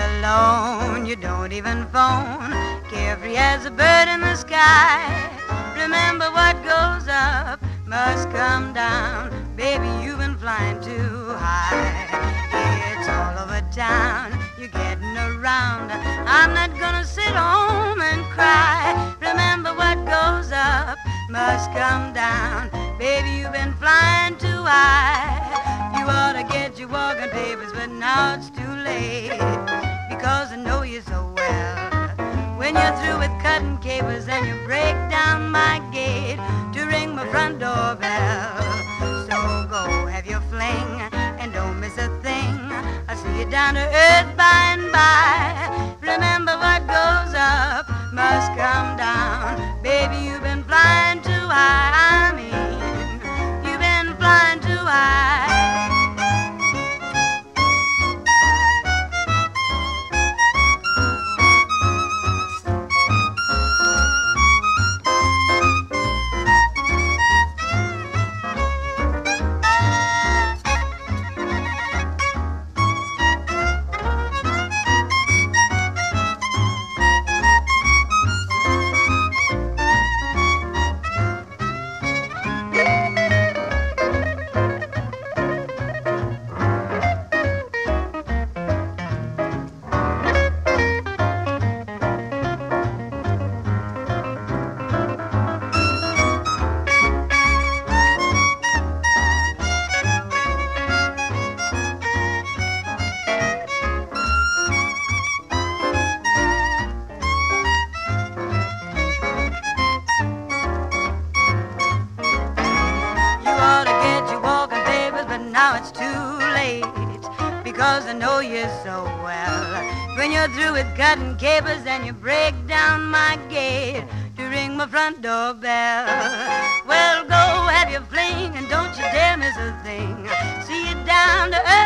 alone, you don't even phone. Carefree as a bird in the sky. Remember what goes up must come down. Baby, you've been flying too high. It's all over town, you're getting around. I'm not gonna sit home and cry. Remember what goes up must come down. Baby, you've been flying too high. You ought to get your walking papers, but now it's too late. Because I know you so well. When you're through with cutting capers and you break down my gate to ring my front doorbell. So go have your fling and don't miss a thing. I'll see you down to earth by and by. Remember what goes up must come down. Baby, you've been flying too high. I mean, you've been flying too high. Now it's too late, because I know you so well. When you're through with cutting capers and you break down my gate to ring my front doorbell. Well, go have your fling and don't you dare miss a thing. See you down to earth